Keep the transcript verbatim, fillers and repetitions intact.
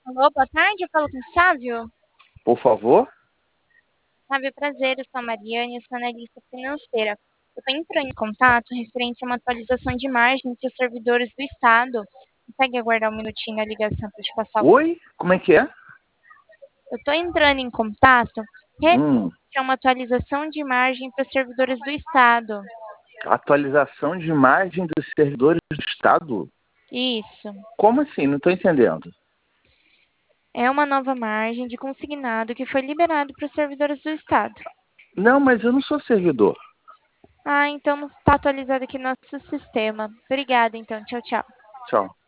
Alô, boa tarde, eu falo com o Sávio. Por favor? Sávio, prazer, eu sou a Mariane, eu sou analista financeira. Eu estou entrando em contato referente a uma atualização de margem entre os servidores do Estado. Consegue aguardar um minutinho a ligação para te passar o... Oi? Como é que é? Eu estou entrando em contato referente Hum, a uma atualização de margem para os servidores do Estado. atualização de imagem dos servidores do Estado? Isso. Como assim? Não estou entendendo. É uma nova margem de consignado que foi liberado para os servidores do Estado. Não, mas eu não sou servidor. Ah, então não está atualizado aqui no nosso sistema. Obrigada, então. Tchau, tchau. Tchau.